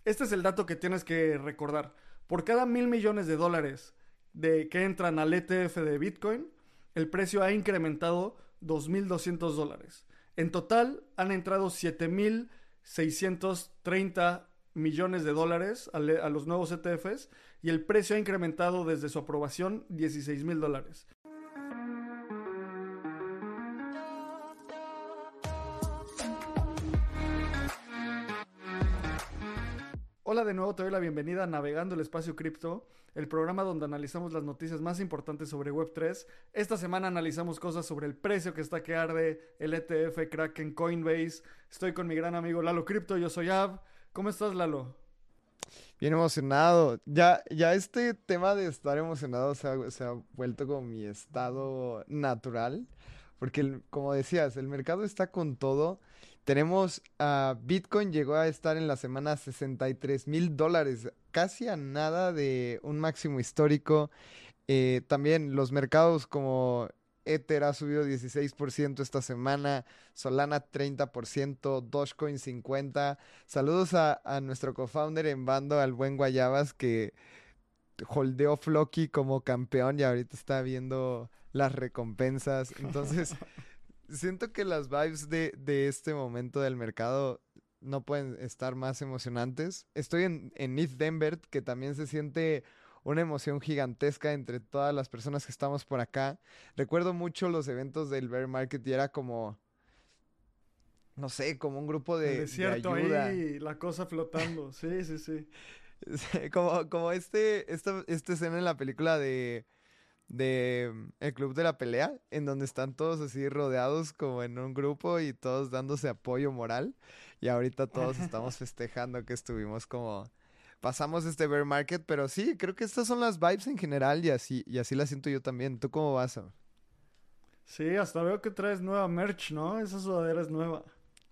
Este es el dato que tienes que recordar. Por cada $1,000 millones que entran al ETF de Bitcoin, el precio ha incrementado $2,200. En total han entrado $7,630 millones a los nuevos ETFs y el precio ha incrementado desde su aprobación $16,000. Hola de nuevo, te doy la bienvenida a Navegando el Espacio Cripto, el programa donde analizamos las noticias más importantes sobre Web3. Esta semana analizamos cosas sobre el precio que está que arde, el ETF Kraken Coinbase. Estoy con mi gran amigo Lalo Cripto, yo soy Ab. ¿Cómo estás, Lalo? Bien emocionado. Ya este tema de estar emocionado se ha vuelto como mi estado natural. Porque, como decías, el mercado está con todo. Tenemos Bitcoin llegó a estar en la semana $63,000, casi a nada de un máximo histórico. También los mercados como Ether ha subido 16% esta semana, Solana 30%, Dogecoin 50%. Saludos a nuestro co-founder en Bando, al buen Guayabas, que holdeó Floki como campeón y ahorita está viendo las recompensas. Entonces, siento que las vibes de este momento del mercado no pueden estar más emocionantes. Estoy en ETH Denver, que también se siente una emoción gigantesca entre todas las personas que estamos por acá. Recuerdo mucho los eventos del Bear Market y era como, no sé, como un grupo El de desierto ayuda. ahí, la cosa flotando. Sí, sí, sí. Como esta escena en la película de El Club de la Pelea, en donde están todos así rodeados como en un grupo y todos dándose apoyo moral. Y ahorita todos estamos festejando que estuvimos como... Pasamos este bear market, pero sí, creo que estas son las vibes en general y así las siento yo también. ¿Tú cómo vas? Sí, hasta veo que traes nueva merch, ¿no? Esa sudadera es nueva.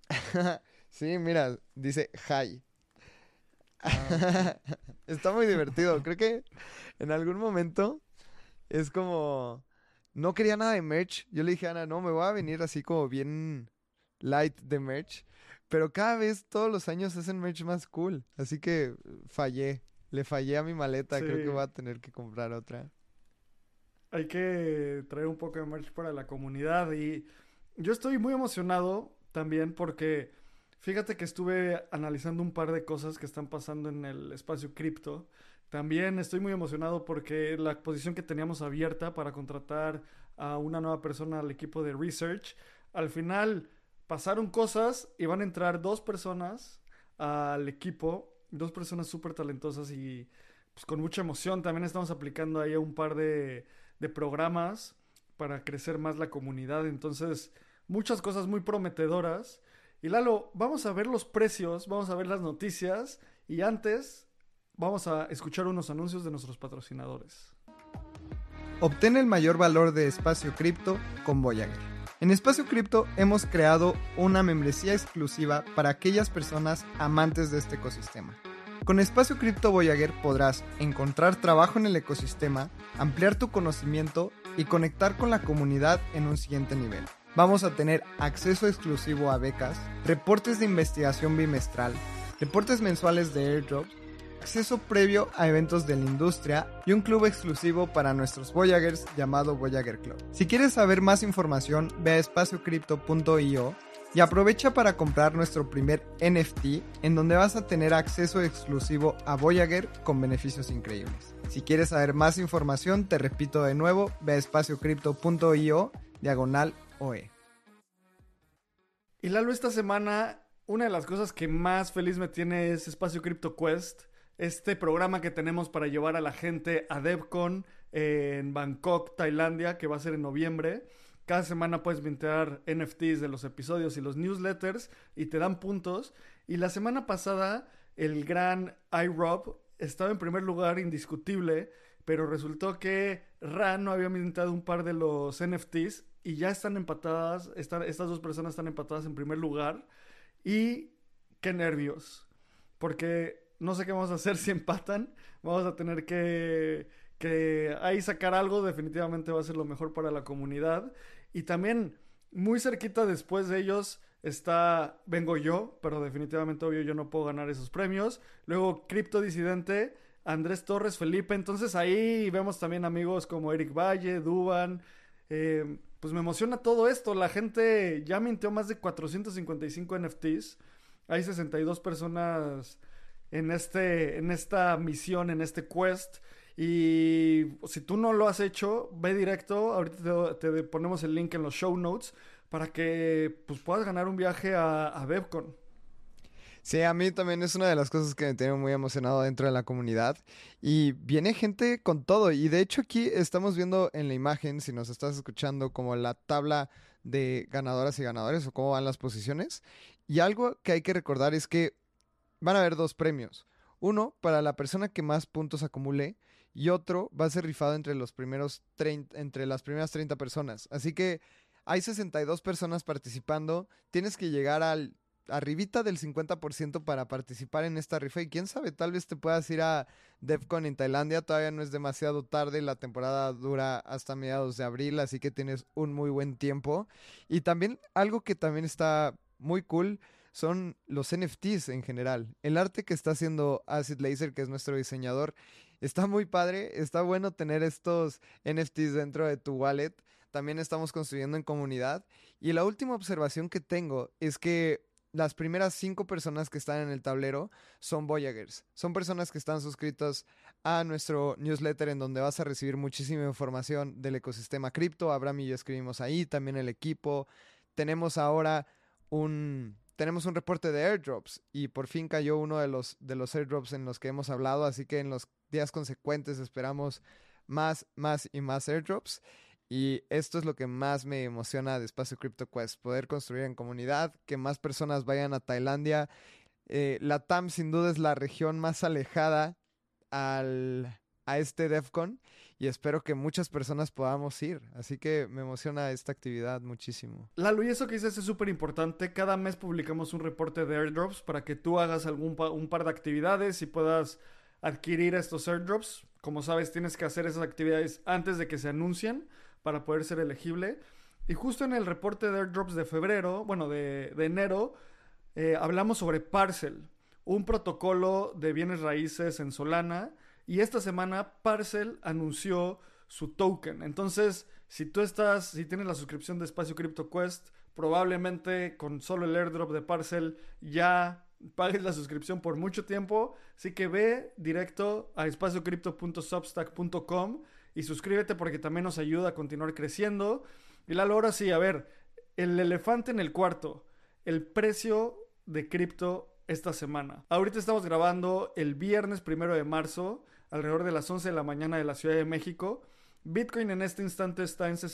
Sí, mira, dice hi. Ah, ok. Está muy divertido. Creo que en algún momento es como... No quería nada de merch. Yo le dije a Ana, no, me voy a venir así como bien light de merch. Pero cada vez, todos los años, hacen merch más cool. Así que fallé. Le fallé a mi maleta. Creo que voy Sí, a tener que comprar otra. hay que traer un poco de merch para la comunidad y yo estoy muy emocionado también porque fíjate que estuve analizando un par de cosas que están pasando en el espacio cripto. También estoy muy emocionado porque la posición que teníamos abierta para contratar a una nueva persona al equipo de research, al final pasaron cosas y van a entrar dos personas al equipo, dos personas súper talentosas y pues con mucha emoción. También estamos aplicando ahí a un par de programas para crecer más la comunidad. Entonces, muchas cosas muy prometedoras. Y Lalo, vamos a ver los precios, vamos a ver las noticias y antes vamos a escuchar unos anuncios de nuestros patrocinadores. Obtén el mayor valor de Espacio Cripto con Voyager. En Espacio Cripto hemos creado una membresía exclusiva para aquellas personas amantes de este ecosistema. Con Espacio Cripto Voyager podrás encontrar trabajo en el ecosistema, ampliar tu conocimiento y conectar con la comunidad en un siguiente nivel. Vamos a tener acceso exclusivo a becas, reportes de investigación bimestral, reportes mensuales de airdrops, acceso previo a eventos de la industria y un club exclusivo para nuestros Voyagers llamado Voyager Club. Si quieres saber más información, ve a espaciocrypto.io y aprovecha para comprar nuestro primer NFT, en donde vas a tener acceso exclusivo a Voyager con beneficios increíbles. Si quieres saber más información, te repito de nuevo, ve a espaciocrypto.io/OE. Y Lalo, esta semana una de las cosas que más feliz me tiene es Espacio Crypto Quest, este programa que tenemos para llevar a la gente a DevCon en Bangkok, Tailandia, que va a ser en noviembre. Cada semana puedes mintear NFTs de los episodios y los newsletters y te dan puntos. Y la semana pasada el gran iRob estaba en primer lugar indiscutible, pero resultó que Ran no había minteado un par de los NFTs y ya están empatadas, estas dos personas están empatadas en primer lugar. Y qué nervios, porque no sé qué vamos a hacer si empatan. Vamos a tener que ahí sacar algo. Definitivamente va a ser lo mejor para la comunidad. Y también muy cerquita después de ellos vengo yo, pero definitivamente obvio yo no puedo ganar esos premios. Luego Cripto Disidente, Andrés Torres, Felipe. Entonces ahí vemos también amigos como Eric Valle, Duban. Pues me emociona todo esto. La gente ya mintió más de 455 NFTs. Hay 62 personas en esta misión, en este quest. Y si tú no lo has hecho, ve directo. Ahorita te ponemos el link en los show notes para que pues, puedas ganar un viaje a BevCon. Sí, a mí también es una de las cosas que me tiene muy emocionado dentro de la comunidad. Y viene gente con todo. Y de hecho aquí estamos viendo en la imagen, si nos estás escuchando, como la tabla de ganadoras y ganadores o cómo van las posiciones. Y algo que hay que recordar es que van a haber dos premios. Uno para la persona que más puntos acumule y otro va a ser rifado entre los primeros entre las primeras 30 personas. Así que hay 62 personas participando. Tienes que llegar al arribita del 50% para participar en esta rifa y quién sabe, tal vez te puedas ir a DevCon en Tailandia. Todavía no es demasiado tarde, la temporada dura hasta mediados de abril, así que tienes un muy buen tiempo. Y también algo que también está muy cool son los NFTs en general. El arte que está haciendo Acid Laser, que es nuestro diseñador, está muy padre. Está bueno tener estos NFTs dentro de tu wallet. También estamos construyendo en comunidad. Y la última observación que tengo es que las primeras 5 personas que están en el tablero son Voyagers. Son personas que están suscritos a nuestro newsletter en donde vas a recibir muchísima información del ecosistema cripto. Abraham y yo escribimos ahí, también el equipo. Tenemos ahora tenemos un reporte de airdrops y por fin cayó uno de los airdrops en los que hemos hablado, así que en los días consecuentes esperamos más y más airdrops. Y esto es lo que más me emociona de Espacio Crypto Quest, poder construir en comunidad, que más personas vayan a Tailandia. Latam sin duda es la región más alejada a este DevCon y espero que muchas personas podamos ir. Así que me emociona esta actividad muchísimo. Lalo, y eso que dices es súper importante. Cada mes publicamos un reporte de airdrops para que tú hagas un par de actividades y puedas adquirir estos airdrops. Como sabes, tienes que hacer esas actividades antes de que se anuncien para poder ser elegible. Y justo en el reporte de airdrops de febrero, bueno, de enero, hablamos sobre Parcel, un protocolo de bienes raíces en Solana. Y esta semana Parcel anunció su token. Entonces, si tienes la suscripción de Espacio Crypto Quest, probablemente con solo el airdrop de Parcel ya pagues la suscripción por mucho tiempo. Así que ve directo a espaciocrypto.substack.com y suscríbete porque también nos ayuda a continuar creciendo. Y Lalo, ahora sí, a ver, el elefante en el cuarto, el precio de cripto esta semana. Ahorita estamos grabando el viernes 1 de marzo, alrededor de las 11 de la mañana de la Ciudad de México. Bitcoin en este instante está en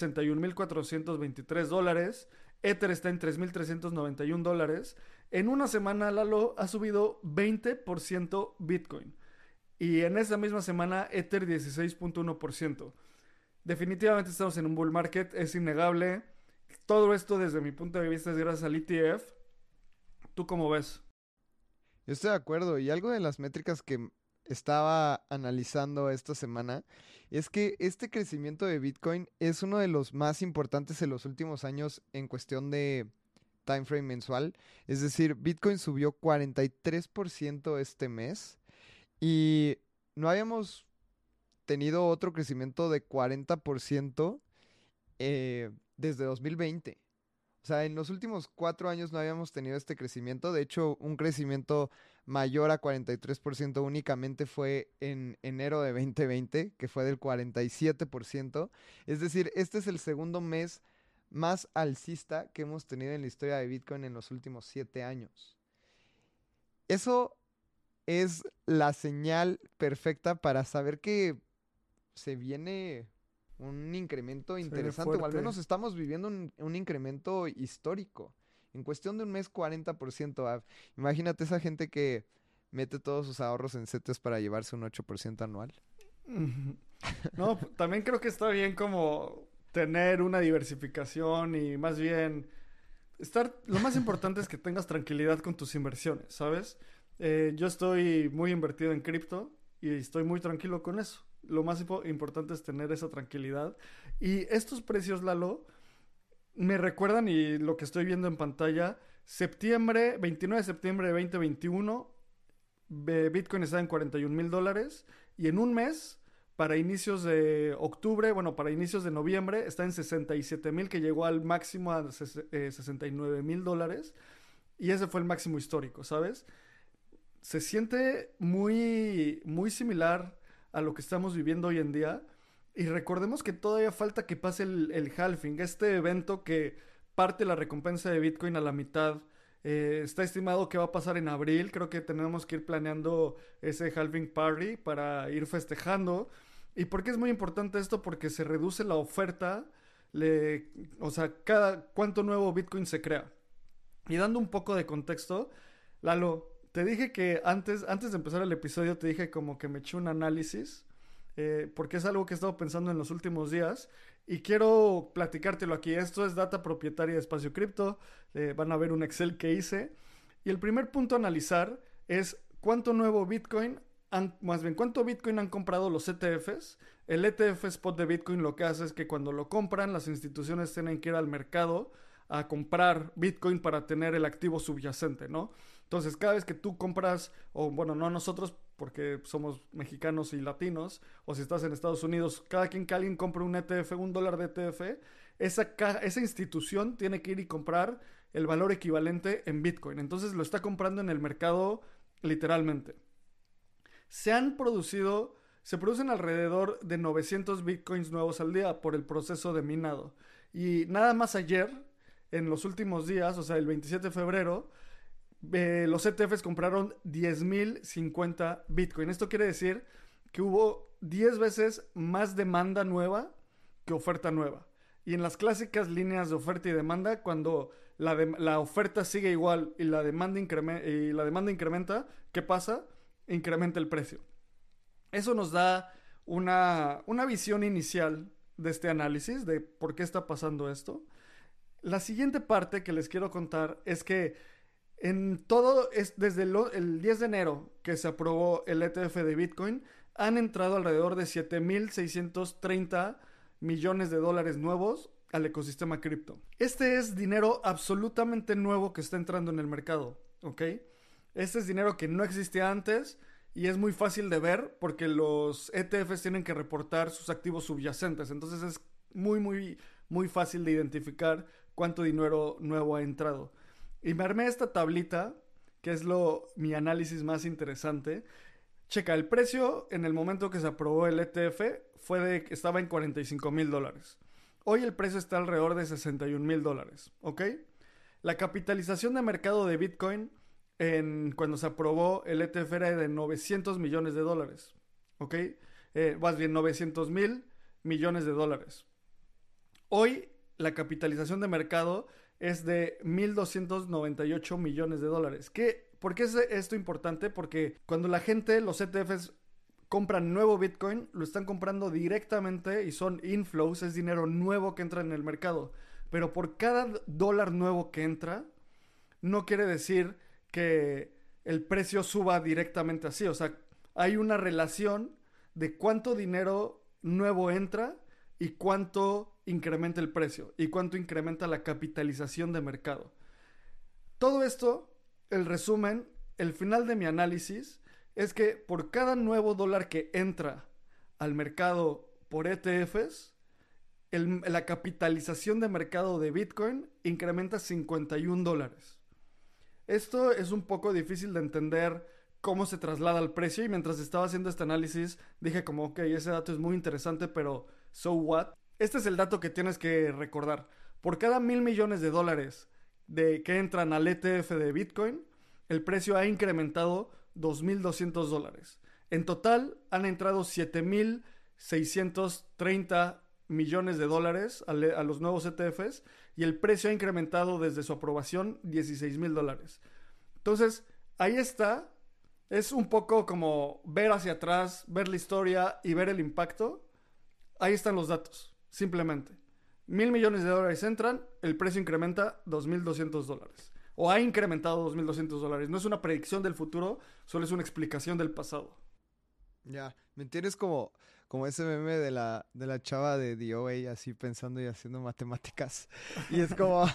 $61,423. Ether está en $3,391. En una semana, Lalo, ha subido 20% Bitcoin. Y en esa misma semana, Ether 16,1%. Definitivamente estamos en un bull market, es innegable. Todo esto, desde mi punto de vista, es gracias al ETF. ¿Tú cómo ves? Yo estoy de acuerdo y algo de las métricas que estaba analizando esta semana es que este crecimiento de Bitcoin es uno de los más importantes en los últimos años en cuestión de time frame mensual. Es decir, Bitcoin subió 43% este mes y no habíamos tenido otro crecimiento de 40% desde 2020. O sea, en los últimos 4 años no habíamos tenido este crecimiento. De hecho, un crecimiento mayor a 43% únicamente fue en enero de 2020, que fue del 47%. Es decir, este es el segundo mes más alcista que hemos tenido en la historia de Bitcoin en los últimos 7 años. Eso es la señal perfecta para saber que se viene un incremento Se ve interesante, o al fuerte. menos estamos viviendo un incremento histórico. En cuestión de un mes, 40%. Imagínate esa gente que mete todos sus ahorros en CETES para llevarse un 8% anual. No, también creo que está bien como tener una diversificación y más bien lo más importante es que tengas tranquilidad con tus inversiones, ¿sabes? Yo estoy muy invertido en cripto y estoy muy tranquilo con eso. Lo más importante es tener esa tranquilidad. Y estos precios, Lalo, me recuerdan y lo que estoy viendo en pantalla 29 de septiembre de 2021, Bitcoin está en $41,000 y en un mes, para inicios de octubre, bueno, para inicios de noviembre, está en 67,000, que llegó al máximo a $69,000 y ese fue el máximo histórico, ¿sabes? Se siente muy, muy similar a lo que estamos viviendo hoy en día. Y recordemos que todavía falta que pase el halving, este evento que parte la recompensa de Bitcoin a la mitad. Está estimado que va a pasar en abril. Creo que tenemos que ir planeando ese halving party para ir festejando. ¿Y por qué es muy importante esto? Porque se reduce la oferta. O sea, cuánto nuevo Bitcoin se crea. Y dando un poco de contexto, Lalo, te dije que antes de empezar el episodio, te dije como que me eché un análisis, porque es algo que he estado pensando en los últimos días y quiero platicártelo aquí. Esto es data propietaria de Espacio Cripto, van a ver un Excel que hice. Y el primer punto a analizar es cuánto nuevo Bitcoin, más bien cuánto Bitcoin han comprado los ETFs. El ETF Spot de Bitcoin lo que hace es que cuando lo compran, las instituciones tienen que ir al mercado a comprar Bitcoin para tener el activo subyacente, ¿no? Entonces, cada vez que tú compras, o bueno, no nosotros, porque somos mexicanos y latinos, o si estás en Estados Unidos, cada quien que alguien compre un ETF, $1 de ETF, esa institución tiene que ir y comprar el valor equivalente en Bitcoin. Entonces, lo está comprando en el mercado literalmente. Se producen alrededor de 900 Bitcoins nuevos al día por el proceso de minado. Y nada más ayer, en los últimos días, o sea, el 27 de febrero, los ETFs compraron 10,050 Bitcoin. Esto quiere decir que hubo 10 veces más demanda nueva que oferta nueva. Y en las clásicas líneas de oferta y demanda, cuando la oferta sigue igual y la demanda incrementa, ¿qué pasa? Incrementa el precio. Eso nos da una visión inicial de este análisis, de por qué está pasando esto. La siguiente parte que les quiero contar es que en todo, desde el 10 de enero que se aprobó el ETF de Bitcoin, han entrado alrededor de 7,630 millones de dólares nuevos al ecosistema cripto. Este es dinero absolutamente nuevo que está entrando en el mercado, ¿ok? Este es dinero que no existía antes y es muy fácil de ver porque los ETFs tienen que reportar sus activos subyacentes. Entonces es muy, muy, muy fácil de identificar cuánto dinero nuevo ha entrado. Y me armé esta tablita, que es mi análisis más interesante. Checa, el precio en el momento que se aprobó el ETF estaba en $45,000. Hoy el precio está alrededor de $61,000, ¿ok? La capitalización de mercado de Bitcoin cuando se aprobó el ETF era de $900 millones, ¿ok? Más bien $900,000 millones. Hoy la capitalización de mercado es de $1,298 millones. ¿Por qué es esto importante? Porque cuando la gente, los ETFs, compran nuevo Bitcoin, lo están comprando directamente y son inflows, es dinero nuevo que entra en el mercado. Pero por cada dólar nuevo que entra, no quiere decir que el precio suba directamente así. O sea, hay una relación de cuánto dinero nuevo entra y cuánto incrementa el precio y cuánto incrementa la capitalización de mercado. Todo esto, el resumen, el final de mi análisis es que por cada nuevo dólar que entra al mercado por ETFs, la capitalización de mercado de Bitcoin incrementa $51. Esto es un poco difícil de entender cómo se traslada al precio y mientras estaba haciendo este análisis dije como, ok, ese dato es muy interesante, pero so what? Este es el dato que tienes que recordar. Por cada $1,000 millones que entran al ETF de Bitcoin, el precio ha incrementado $2,200. En total han entrado $7,630 millones a los nuevos ETFs y el precio ha incrementado desde su aprobación $16,000. Entonces, ahí está. Es un poco como ver hacia atrás, ver la historia y ver el impacto. Ahí están los datos, simplemente. $1,000 millones entran, el precio incrementa $2,200. O ha incrementado $2,200. No es una predicción del futuro, solo es una explicación del pasado. Ya, ¿me entiendes? Como ese meme de la chava de The OA así pensando y haciendo matemáticas. Y es como,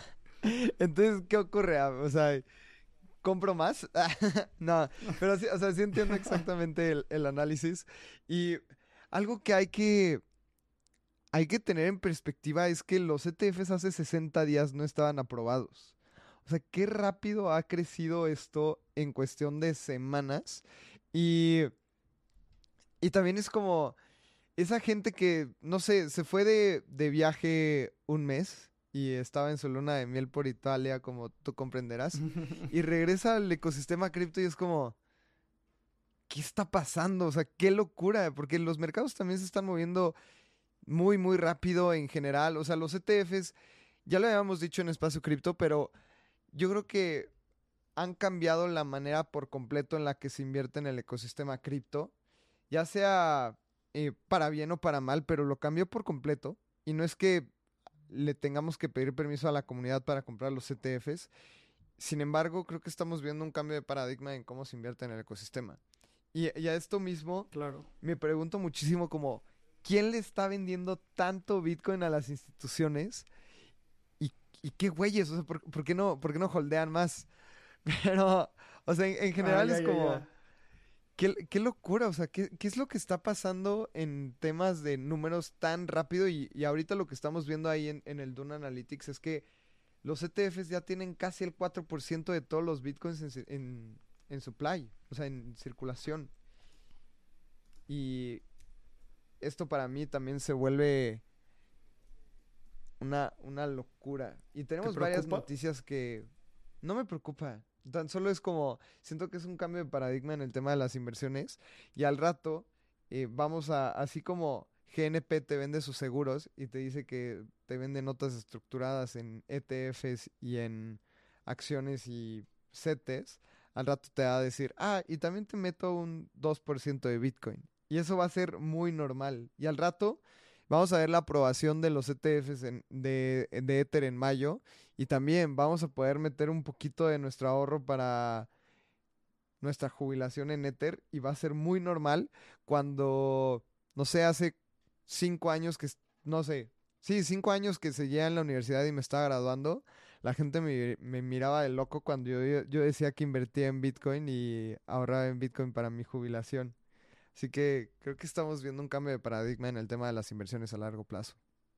Entonces, ¿qué ocurre? O sea, ¿compro más? No, pero sí, o sea, sí entiendo exactamente el análisis. Y algo que hay que tener en perspectiva es que los ETFs hace 60 días no estaban aprobados. O sea, qué rápido ha crecido esto en cuestión de semanas. Y, y también es como esa gente que, no sé, se fue de viaje un mes y estaba en su luna de miel por Italia, como tú comprenderás, y regresa al ecosistema cripto y es como, ¿qué está pasando? O sea, qué locura, porque los mercados también se están moviendo muy, muy rápido en general. O sea, los ETFs, ya lo habíamos dicho en Espacio Cripto, pero yo creo que han cambiado la manera por completo en la que se invierte en el ecosistema cripto, ya sea para bien o para mal, pero lo cambió por completo. Y no es que le tengamos que pedir permiso a la comunidad para comprar los ETFs. Sin embargo, creo que estamos viendo un cambio de paradigma en cómo se invierte en el ecosistema. Y a esto mismo Claro. me pregunto muchísimo como, ¿quién le está vendiendo tanto Bitcoin a las instituciones? ¿Y, y qué güeyes? O sea, ¿por qué no holdean más? Pero, o sea, en Ah, general ya, es ya, como, ya. qué locura, o sea, ¿qué es lo que está pasando en temas de números tan rápido? Y ahorita lo que estamos viendo ahí en el Dune Analytics es que los ETFs ya tienen casi el 4% de todos los Bitcoins en supply, o sea, en circulación. Y esto para mí también se vuelve una locura. Y ¿Te tenemos varias preocupa? noticias que no me preocupa. Tan solo es como, siento que es un cambio de paradigma en el tema de las inversiones. Y al rato vamos así como GNP te vende sus seguros y te dice que te vende notas estructuradas en ETFs y en acciones y CETES, al rato te va a decir, y también te meto un 2% de Bitcoin. Y eso va a ser muy normal. Y al rato vamos a ver la aprobación de los ETFs de Ether en mayo. Y también vamos a poder meter un poquito de nuestro ahorro para nuestra jubilación en Ether. Y va a ser muy normal cuando, no sé, hace 5 años no sé, sí, 5 años que seguía en la universidad y me estaba graduando. La gente me miraba de loco cuando yo decía que invertía en Bitcoin y ahorraba en Bitcoin para mi jubilación. Así que creo que estamos viendo un cambio de paradigma en el tema de las inversiones a largo plazo.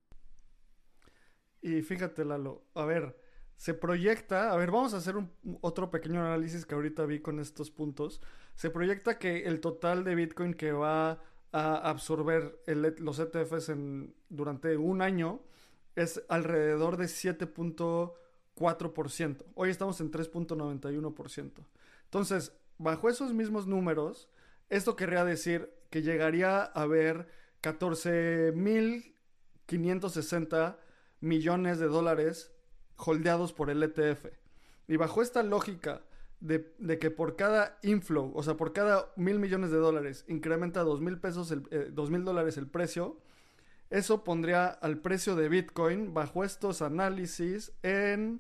Y fíjate, Lalo, a ver, se proyecta, a ver, vamos a hacer otro pequeño análisis que ahorita vi con estos puntos. Se proyecta que el total de Bitcoin que va a absorber los ETFs durante un año es alrededor de 7,4%. Hoy estamos en 3,91%. Entonces, bajo esos mismos números, esto querría decir que llegaría a haber 14,560 millones de dólares holdeados por el ETF. Y bajo esta lógica de que por cada inflow, o sea, por cada 1,000 millones de dólares, incrementa 2,000 pesos, $2,000 el precio, eso pondría al precio de Bitcoin bajo estos análisis en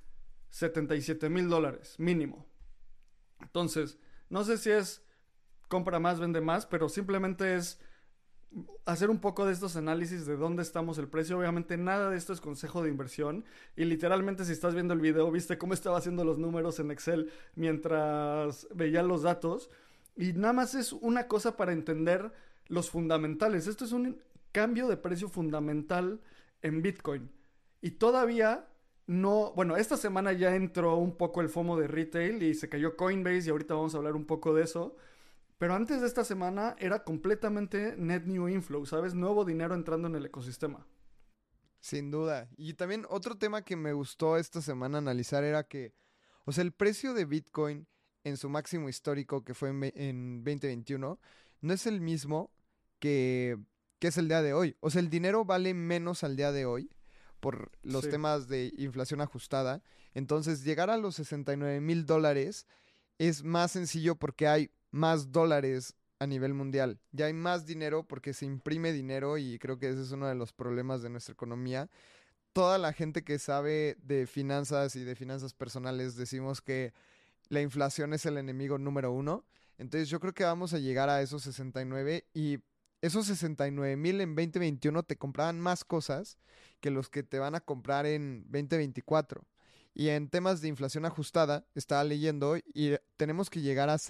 $77,000 mínimo. Entonces, no sé si es compra más, vende más, pero simplemente es hacer un poco de estos análisis de dónde estamos el precio. Obviamente nada de esto es consejo de inversión y literalmente si estás viendo el video, viste cómo estaba haciendo los números en Excel mientras veía los datos y nada más es una cosa para entender los fundamentales. Esto es un cambio de precio fundamental en Bitcoin y todavía no, bueno, esta semana ya entró un poco el FOMO de retail y se cayó Coinbase y ahorita vamos a hablar un poco de eso. Pero antes de esta semana era completamente net new inflow, ¿sabes? Nuevo dinero entrando en el ecosistema. Sin duda. Y también otro tema que me gustó esta semana analizar era que, o sea, el precio de Bitcoin en su máximo histórico, que fue en 2021, no es el mismo que, que es el día de hoy. O sea, el dinero vale menos al día de hoy por los Sí. temas de inflación ajustada. Entonces, llegar a los $69,000 es más sencillo porque hay más dólares a nivel mundial. Ya hay más dinero porque se imprime dinero y creo que ese es uno de los problemas de nuestra economía. Toda la gente que sabe de finanzas y de finanzas personales decimos que la inflación es el enemigo número uno. Entonces yo creo que vamos a llegar a esos 69 y esos 69,000 en 2021 te compraban más cosas que los que te van a comprar en 2024. Y en temas de inflación ajustada, estaba leyendo y tenemos que llegar a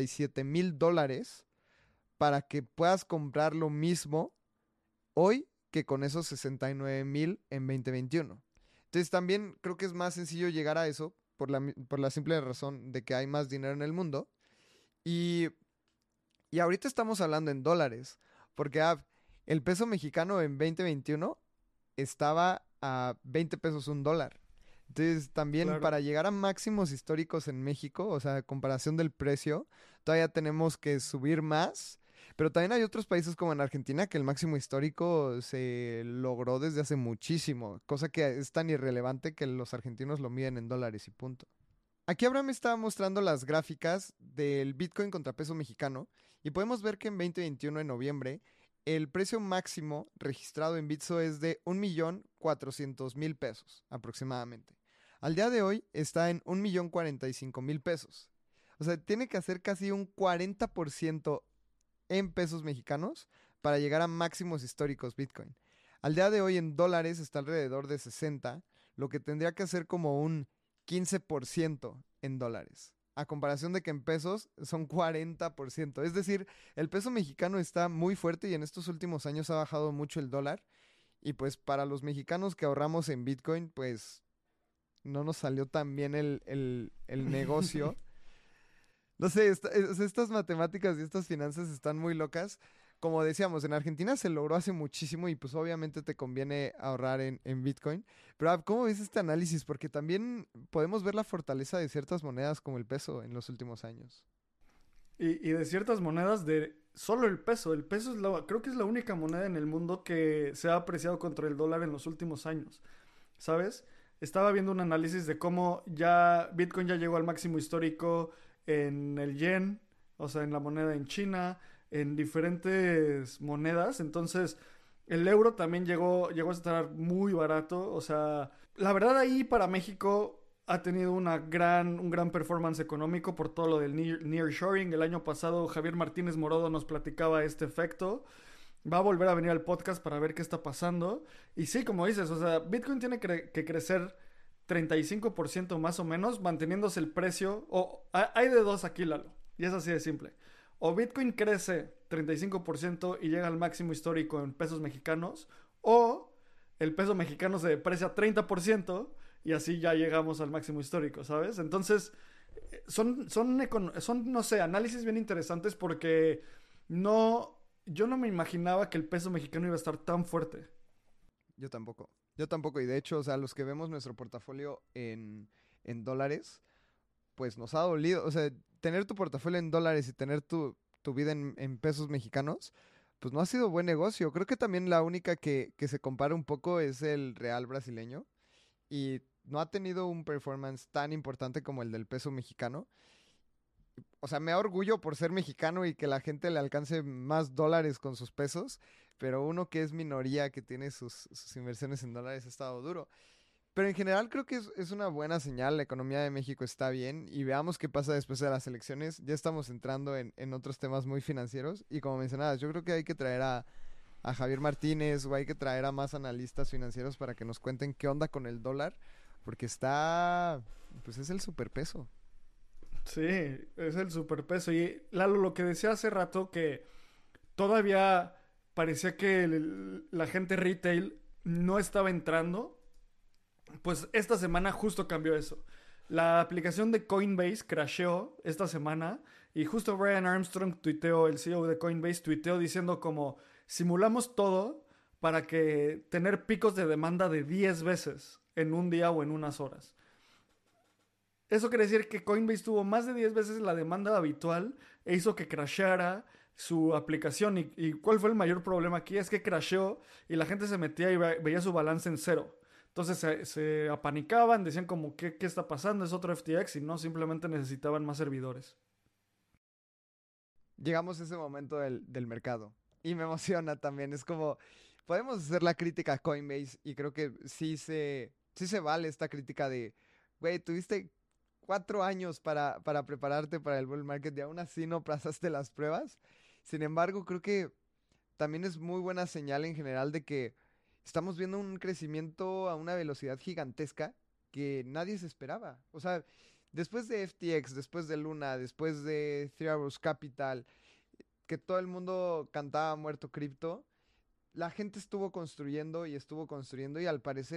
$77,000 para que puedas comprar lo mismo hoy que con esos 69,000 en 2021. Entonces también creo que es más sencillo llegar a eso por la simple razón de que hay más dinero en el mundo. Y, y ahorita estamos hablando en dólares, porque el peso mexicano en 2021 estaba a 20 pesos un dólar. Entonces, también Claro. para llegar a máximos históricos en México, o sea, comparación del precio, todavía tenemos que subir más. Pero también hay otros países como en Argentina que el máximo histórico se logró desde hace muchísimo, cosa que es tan irrelevante que los argentinos lo miden en dólares y punto. Aquí Abraham estaba mostrando las gráficas del Bitcoin contra peso mexicano y podemos ver que en 2021, en noviembre, el precio máximo registrado en Bitso es de 1,400,000 pesos aproximadamente. Al día de hoy está en 1,045,000 pesos. O sea, tiene que hacer casi un 40% en pesos mexicanos para llegar a máximos históricos Bitcoin. Al día de hoy en dólares está alrededor de 60, lo que tendría que hacer como un 15% en dólares. A comparación de que en pesos son 40%. Es decir, el peso mexicano está muy fuerte y en estos últimos años ha bajado mucho el dólar. Y pues para los mexicanos que ahorramos en Bitcoin, pues no nos salió tan bien el negocio. No sé, estas matemáticas y estas finanzas están muy locas. Como decíamos, en Argentina se logró hace muchísimo y pues obviamente te conviene ahorrar en Bitcoin. Pero ¿cómo ves este análisis? Porque también podemos ver la fortaleza de ciertas monedas como el peso en los últimos años. Y de ciertas monedas de solo el peso. El peso es creo que es la única moneda en el mundo que se ha apreciado contra el dólar en los últimos años. ¿Sabes? Estaba viendo un análisis de cómo ya Bitcoin ya llegó al máximo histórico en el yen, o sea, en la moneda en China, en diferentes monedas. Entonces, el euro también llegó a estar muy barato. O sea, la verdad ahí para México ha tenido un gran performance económico por todo lo del nearshoring. El año pasado Javier Martínez Morodo nos platicaba este efecto. Va a volver a venir al podcast para ver qué está pasando. Y sí, como dices, o sea, Bitcoin tiene que crecer 35% más o menos, manteniéndose el precio. O hay de dos aquí, Lalo. Y es así de simple. O Bitcoin crece 35% y llega al máximo histórico en pesos mexicanos. O el peso mexicano se deprecia 30% y así ya llegamos al máximo histórico, ¿sabes? Entonces, son, no sé, análisis bien interesantes porque no, yo no me imaginaba que el peso mexicano iba a estar tan fuerte. Yo tampoco. Yo tampoco. Y de hecho, o sea, los que vemos nuestro portafolio en dólares, pues nos ha dolido. O sea, tener tu portafolio en dólares y tener tu vida en pesos mexicanos, pues no ha sido buen negocio. Creo que también la única que se compara un poco es el real brasileño y no ha tenido un performance tan importante como el del peso mexicano. O sea, me da orgullo por ser mexicano y que la gente le alcance más dólares con sus pesos, pero uno que es minoría, que tiene sus inversiones en dólares, ha estado duro. Pero en general creo que es una buena señal, la economía de México está bien y veamos qué pasa después de las elecciones. Ya estamos entrando en otros temas muy financieros y como mencionabas, yo creo que hay que traer a Javier Martínez o hay que traer a más analistas financieros para que nos cuenten qué onda con el dólar, porque pues es el superpeso. Sí, es el superpeso. Y Lalo, lo que decía hace rato que todavía parecía que la gente retail no estaba entrando, pues esta semana justo cambió eso. La aplicación de Coinbase crasheó esta semana y justo Brian Armstrong tuiteó, el CEO de Coinbase tuiteó diciendo como simulamos todo para que tener picos de demanda de 10 veces en un día o en unas horas. Eso quiere decir que Coinbase tuvo más de 10 veces la demanda habitual e hizo que crashara su aplicación. ¿Y cuál fue el mayor problema aquí? Es que crasheó y la gente se metía y veía su balance en cero. Entonces se apanicaban, decían como, ¿qué está pasando? Es otro FTX y no, simplemente necesitaban más servidores. Llegamos a ese momento del mercado y me emociona también. Es como, podemos hacer la crítica a Coinbase y creo que sí se vale esta crítica de, güey, tuviste 4 años para prepararte para el bull market y aún así no pasaste las pruebas. Sin embargo, creo que también es muy buena señal en general de que estamos viendo un crecimiento a una velocidad gigantesca que nadie se esperaba. O sea, después de FTX, después de Luna, después de Three Arrows Capital, que todo el mundo cantaba muerto cripto, la gente estuvo construyendo y al parecer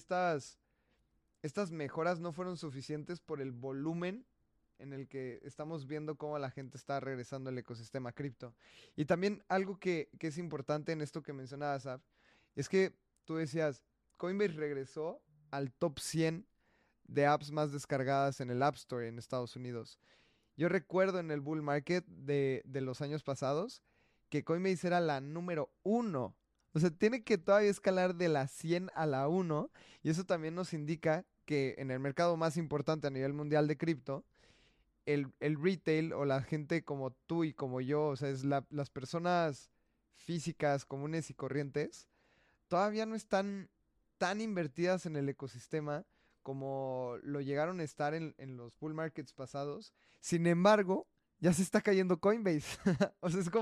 estas mejoras no fueron suficientes por el volumen en el que estamos viendo cómo la gente está regresando al ecosistema cripto. Y también algo que es importante en esto que mencionabas, Af, es que tú decías, Coinbase regresó al top 100 de apps más descargadas en el App Store en Estados Unidos. Yo recuerdo en el bull market de los años pasados que Coinbase era la número uno. O sea, tiene que todavía escalar de la 100 a la uno. Y eso también nos indica que en el mercado más importante a nivel mundial de cripto, el retail o la gente como tú y como yo, o sea, las personas físicas comunes y corrientes, todavía no están tan invertidas en el ecosistema como lo llegaron a estar en los bull markets pasados. Sin embargo, ya se está cayendo Coinbase. O sea, es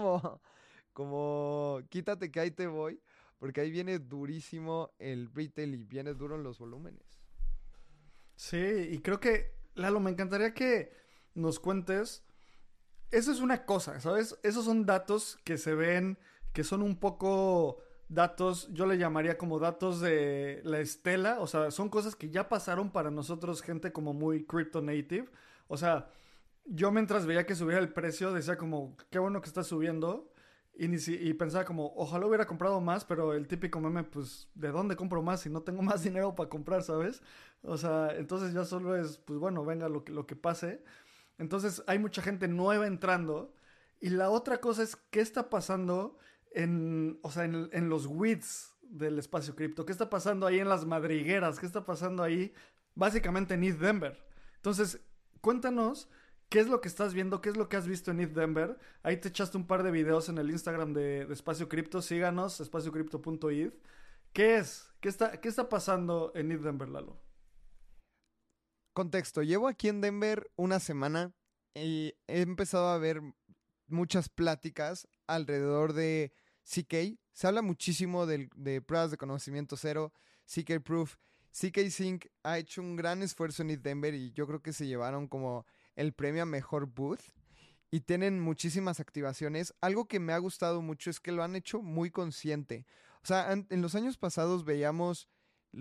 como, quítate que ahí te voy, porque ahí viene durísimo el retail y viene duro en los volúmenes. Sí, y creo que, Lalo, me encantaría que nos cuentes. Eso es una cosa, ¿sabes? Esos son datos que se ven, que son un poco datos, yo le llamaría como datos de la estela, o sea, son cosas que ya pasaron para nosotros, gente como muy crypto native. O sea, yo mientras veía que subía el precio, decía como, qué bueno que está subiendo. Y pensaba como, ojalá hubiera comprado más, pero el típico meme, pues, ¿de dónde compro más si no tengo más dinero para comprar, ¿sabes? O sea, entonces ya solo es, pues bueno, venga lo que pase. Entonces hay mucha gente nueva entrando. Y la otra cosa es qué está pasando o sea, en los weeds del espacio cripto. ¿Qué está pasando ahí en las madrigueras? ¿Qué está pasando ahí básicamente en ETH Denver? Entonces, cuéntanos qué es lo que estás viendo, qué es lo que has visto en ETH Denver. Ahí te echaste un par de videos en el Instagram de Espacio Cripto. Síganos, espaciocrypto.eth. ¿Qué es? ¿Qué está pasando en ETH Denver, Lalo? Contexto, llevo aquí en Denver una semana y he empezado a ver muchas pláticas alrededor de CK. Se habla muchísimo de pruebas de conocimiento cero, CK Proof. CK Sync ha hecho un gran esfuerzo en East Denver y yo creo que se llevaron como el premio a mejor booth y tienen muchísimas activaciones. Algo que me ha gustado mucho es que lo han hecho muy consciente. O sea, en los años pasados veíamos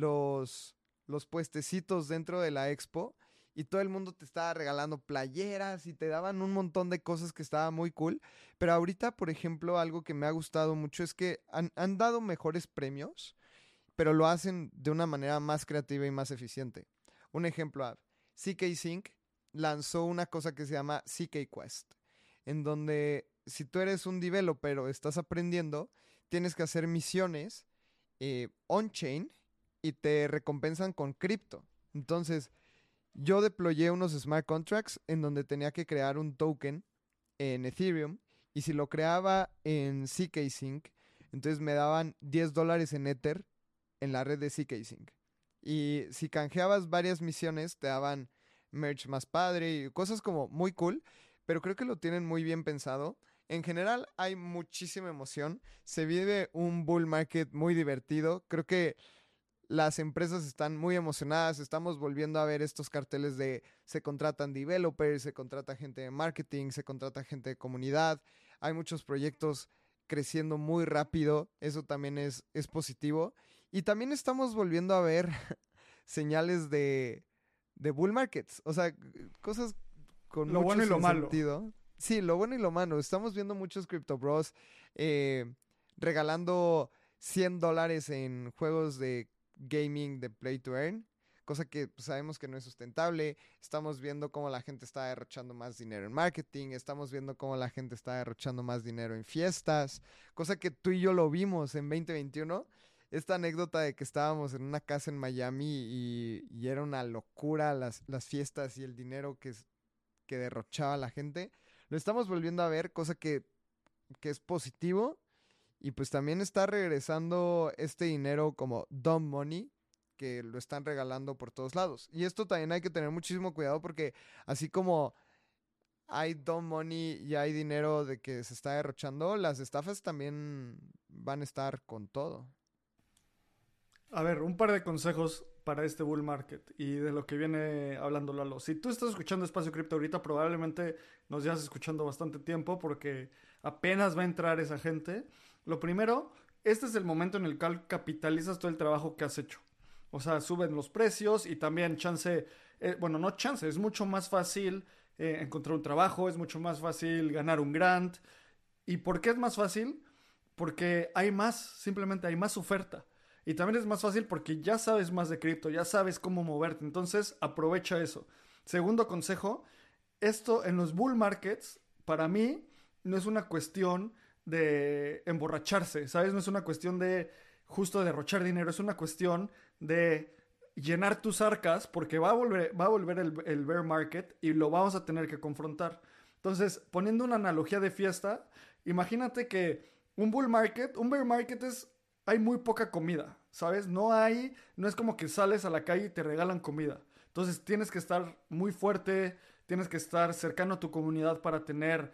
los puestecitos dentro de la expo y todo el mundo te estaba regalando playeras y te daban un montón de cosas que estaba muy cool. Pero ahorita, por ejemplo, algo que me ha gustado mucho es que han dado mejores premios, pero lo hacen de una manera más creativa y más eficiente. Un ejemplo, CK Sync lanzó una cosa que se llama CK Quest, en donde si tú eres un developer o estás aprendiendo, tienes que hacer misiones on-chain y te recompensan con cripto. Entonces, yo deployé unos smart contracts en donde tenía que crear un token en Ethereum y si lo creaba en CK Sync, entonces me daban $10 en Ether en la red de CK Sync. Y si canjeabas varias misiones, te daban merch más padre y cosas como muy cool, pero creo que lo tienen muy bien pensado. En general hay muchísima emoción, se vive un bull market muy divertido, creo que las empresas están muy emocionadas, estamos volviendo a ver estos carteles de se contratan developers, se contrata gente de marketing, se contrata gente de comunidad, hay muchos proyectos creciendo muy rápido, eso también es positivo. Y también estamos volviendo a ver señales de bull markets, o sea, cosas con Lo mucho bueno y lo malo. sentido. Sí, lo bueno y lo malo. Estamos viendo muchos Crypto Bros regalando $100 en juegos de gaming de Play to Earn, cosa que pues, sabemos que no es sustentable. Estamos viendo cómo la gente está derrochando más dinero en marketing, estamos viendo cómo la gente está derrochando más dinero en fiestas, cosa que tú y yo lo vimos en 2021. Esta anécdota de que estábamos en una casa en Miami y era una locura las fiestas y el dinero que derrochaba la gente, lo estamos volviendo a ver, cosa que es positivo y pues también está regresando este dinero como dumb money, que lo están regalando por todos lados. Y esto también hay que tener muchísimo cuidado porque así como hay dumb money y hay dinero de que se está derrochando, las estafas también van a estar con todo. A ver, un par de consejos para este bull market y de lo que viene hablando Lalo. Si tú estás escuchando Espacio Cripto ahorita, probablemente nos llevas escuchando bastante tiempo porque apenas va a entrar esa gente. Lo primero, este es el momento en el cual capitalizas todo el trabajo que has hecho. O sea, suben los precios y también chance, bueno, no chance, es mucho más fácil encontrar un trabajo, es mucho más fácil ganar un grant. ¿Y por qué es más fácil? Porque hay más, simplemente hay más oferta. Y también es más fácil porque ya sabes más de cripto, ya sabes cómo moverte. Entonces, aprovecha eso. Segundo consejo, esto en los bull markets, para mí, no es una cuestión de emborracharse, ¿sabes? No es una cuestión de justo derrochar dinero, es una cuestión de llenar tus arcas porque va a volver el bear market y lo vamos a tener que confrontar. Entonces, poniendo una analogía de fiesta, imagínate que un bear market es, hay muy poca comida, ¿sabes? No es como que sales a la calle y te regalan comida. Entonces tienes que estar muy fuerte, tienes que estar cercano a tu comunidad para tener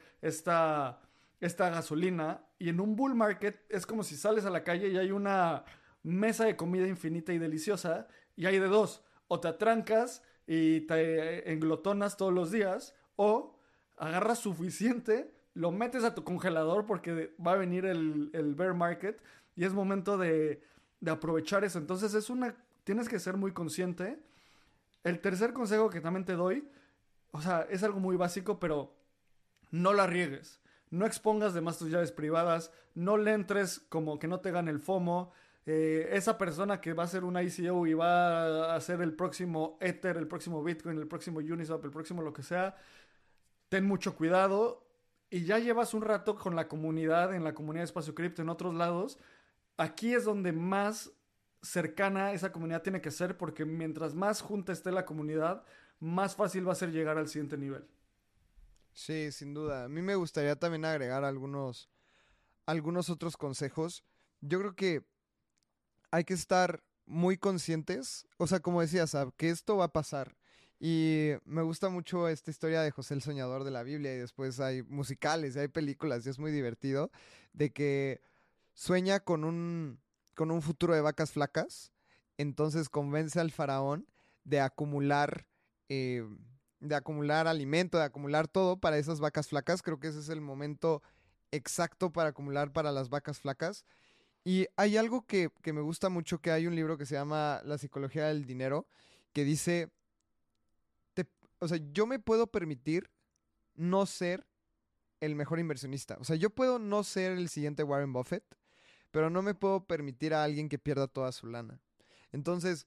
esta gasolina. Y en un bull market es como si sales a la calle y hay una mesa de comida infinita y deliciosa y hay de dos. O te atrancas y te englotonas todos los días o agarras suficiente, lo metes a tu congelador porque va a venir el bear market y es momento de aprovechar eso. Entonces tienes que ser muy consciente. El tercer consejo que también te doy, o sea, es algo muy básico, pero no la riegues. No expongas de más tus llaves privadas, no le entres como que no te gane el FOMO. Esa persona que va a ser un ICO y va a hacer el próximo Ether, el próximo Bitcoin, el próximo Uniswap, el próximo lo que sea, ten mucho cuidado. Y ya llevas un rato con la comunidad, en la comunidad de Espacio Cripto, en otros lados. Aquí es donde más cercana esa comunidad tiene que ser, porque mientras más junta esté la comunidad, más fácil va a ser llegar al siguiente nivel. Sí, sin duda. A mí me gustaría también agregar algunos otros consejos. Yo creo que hay que estar muy conscientes, o sea, como decías, Sab, que esto va a pasar. Y me gusta mucho esta historia de José el Soñador de la Biblia y después hay musicales y hay películas y es muy divertido de que sueña con un futuro de vacas flacas, entonces convence al faraón de acumular, eh, de acumular alimento, de acumular todo para esas vacas flacas. Creo que ese es el momento exacto para acumular para las vacas flacas. Y hay algo que me gusta mucho, que hay un libro que se llama La psicología del dinero, que dice, te- o sea, yo me puedo permitir no ser el mejor inversionista. O sea, yo puedo no ser el siguiente Warren Buffett, pero no me puedo permitir a alguien que pierda toda su lana. Entonces,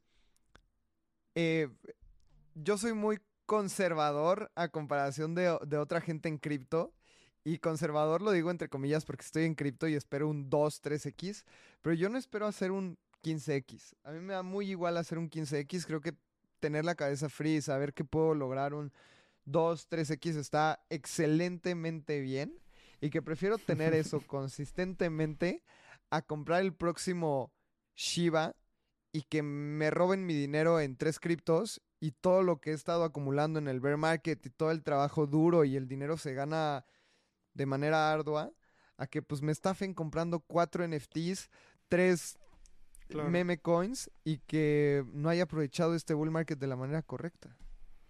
eh, yo soy muy conservador a comparación de otra gente en cripto. Y conservador lo digo entre comillas porque estoy en cripto y espero un 2 3x, pero yo no espero hacer un 15x. A mí me da muy igual hacer un 15x. Creo que tener la cabeza fría y saber que puedo lograr un 2 3x está excelentemente bien. Y que prefiero tener eso consistentemente a comprar el próximo Shiba y que me roben mi dinero en 3 criptos y todo lo que he estado acumulando en el bear market y todo el trabajo duro y el dinero se gana de manera ardua, a que pues me estafen comprando 4 NFTs, 3 Claro. meme coins y que no haya aprovechado este bull market de la manera correcta.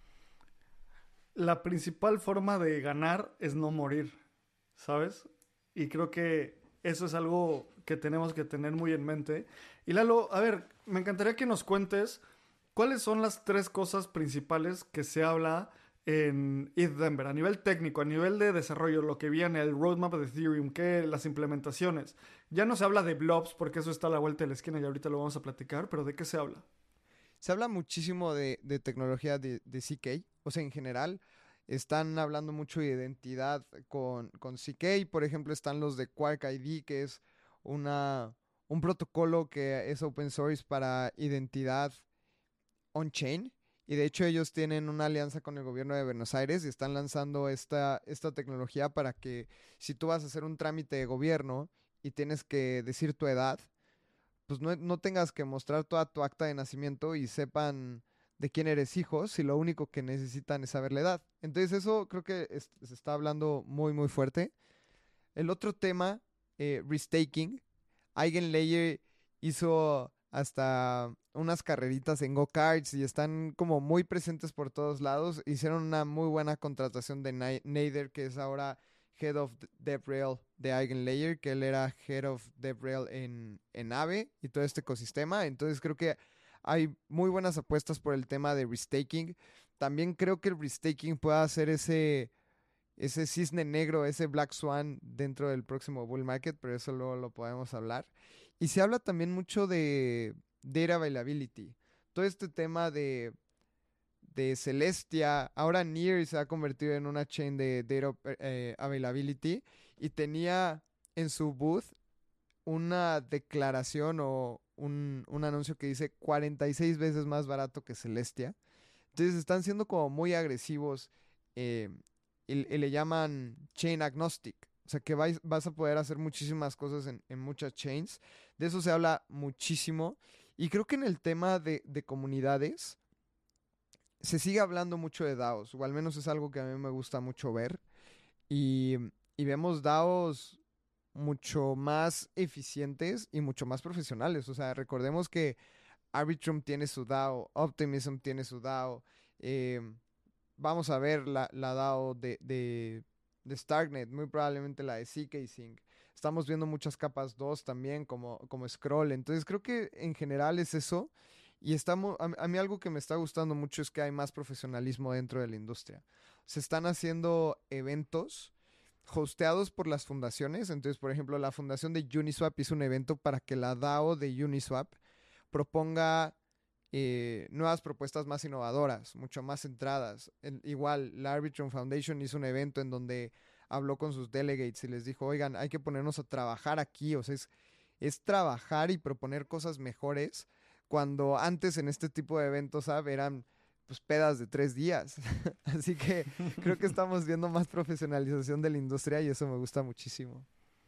La principal forma de ganar es no morir, ¿sabes? Y creo que eso es algo que tenemos que tener muy en mente. Y Lalo, a ver, me encantaría que nos cuentes cuáles son las tres cosas principales que se habla en ETH Denver, a nivel técnico, a nivel de desarrollo, lo que viene, el roadmap de Ethereum, que las implementaciones. Ya no se habla de blobs porque eso está a la vuelta de la esquina y ahorita lo vamos a platicar, pero ¿de qué se habla? Se habla muchísimo de tecnología de CK, o sea, en general. Están hablando mucho de identidad con CK. Por ejemplo, están los de Quark ID, que es una, un protocolo que es open source para identidad on-chain. Y de hecho ellos tienen una alianza con el gobierno de Buenos Aires y están lanzando esta tecnología para que si tú vas a hacer un trámite de gobierno y tienes que decir tu edad, pues no tengas que mostrar toda tu acta de nacimiento y sepan de quién eres hijo, si lo único que necesitan es saber la edad. Entonces eso creo que se está hablando muy muy fuerte. El otro tema, restaking. Eigenlayer hizo hasta unas carreritas en go-karts y están como muy presentes por todos lados. Hicieron una muy buena contratación de Nader, que es ahora Head of DevRel de Eigenlayer, que él era Head of DevRel en Aave y todo este ecosistema. Entonces creo que hay muy buenas apuestas por el tema de restaking. También creo que el restaking pueda ser ese cisne negro, ese Black Swan dentro del próximo bull market, pero eso luego lo podemos hablar. Y se habla también mucho de data availability. Todo este tema de Celestia, ahora Near se ha convertido en una chain de data availability y tenía en su booth una declaración o un anuncio que dice 46 veces más barato que Celestia. Entonces están siendo como muy agresivos eh, y le llaman chain agnostic. O sea que vas a poder hacer muchísimas cosas en muchas chains. De eso se habla muchísimo. Y creo que en el tema de comunidades se sigue hablando mucho de DAOs. O al menos es algo que a mí me gusta mucho ver. Y, y vemos DAOs mucho más eficientes y mucho más profesionales. O sea, recordemos que Arbitrum tiene su DAO, Optimism tiene su DAO. eh, Vamos a ver la DAO de Starknet, muy probablemente la de CK Sync. Estamos viendo muchas capas 2 también, como Scroll. Entonces creo que en general es eso. Y a mí algo que me está gustando mucho es que hay más profesionalismo dentro de la industria. Se están haciendo eventos hosteados por las fundaciones. Entonces, por ejemplo, la fundación de Uniswap hizo un evento para que la DAO de Uniswap proponga nuevas propuestas más innovadoras, mucho más centradas. Igual, la Arbitrum Foundation hizo un evento en donde habló con sus delegates y les dijo, oigan, hay que ponernos a trabajar aquí, o sea, es trabajar y proponer cosas mejores, cuando antes en este tipo de eventos, ¿sabes? Eran pues pedas de 3 días. Así que creo que estamos viendo más profesionalización de la industria y eso me gusta muchísimo.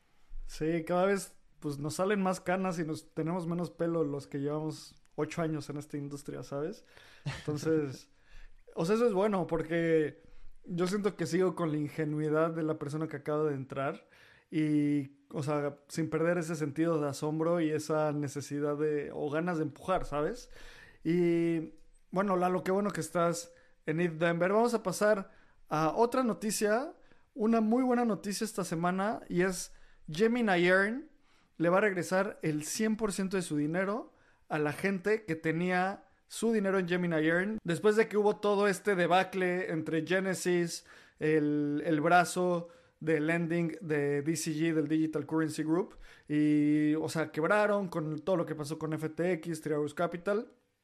Sí, cada vez pues nos salen más canas y nos tenemos menos pelo los que llevamos 8 años en esta industria, ¿sabes? Entonces, o sea, eso es bueno porque yo siento que sigo con la ingenuidad de la persona que acaba de entrar y, o sea, sin perder ese sentido de asombro y esa necesidad de, o ganas de empujar, ¿sabes? Y bueno, Lalo, qué bueno que estás en ETH Denver. Vamos a pasar a otra noticia, una muy buena noticia esta semana y es Gemini Earn le va a regresar el 100% de su dinero a la gente que tenía su dinero en Gemini Earn. Después de que hubo todo este debacle entre Genesis, el brazo de lending de DCG, del Digital Currency Group, y, o sea, quebraron con todo lo que pasó con FTX, Triarus Capital.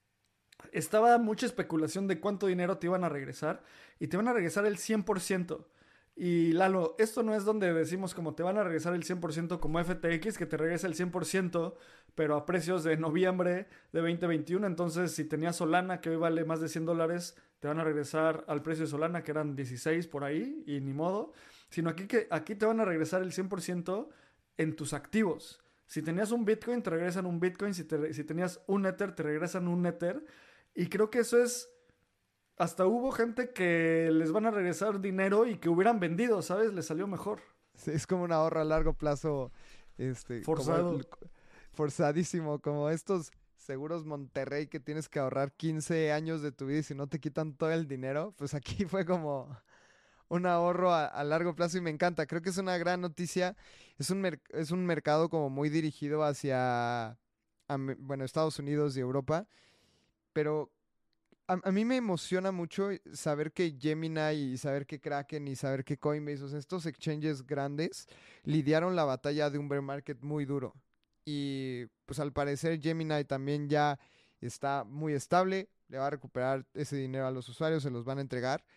Estaba mucha especulación de cuánto dinero te iban a regresar y te van a regresar el 100%. Y Lalo, esto no es donde decimos como te van a regresar el 100% como FTX, que te regresa el 100%, pero a precios de noviembre de 2021. Entonces, si tenías Solana, que hoy vale más de $100, te van a regresar al precio de Solana, que eran 16 por ahí, y ni modo. Sino aquí te van a regresar el 100% en tus activos. Si tenías un Bitcoin, te regresan un Bitcoin. Si tenías un Ether, te regresan un Ether. Y creo que eso es hasta hubo gente que les van a regresar dinero y que hubieran vendido, ¿sabes? Les salió mejor. Sí, es como un ahorro a largo plazo, como Forzado. forzadísimo, como estos seguros Monterrey que tienes que ahorrar 15 años de tu vida y si no te quitan todo el dinero, pues aquí fue como un ahorro a largo plazo y me encanta. Creo que es una gran noticia. Es un mercado como muy dirigido hacia, bueno, Estados Unidos y Europa, pero a mí me emociona mucho saber que Gemini y saber que Kraken y saber que Coinbase, o sea, estos exchanges grandes lidiaron la batalla de un bear market muy duro. Y pues al parecer Gemini también ya está muy estable, le va a recuperar ese dinero a los usuarios, se los van a entregar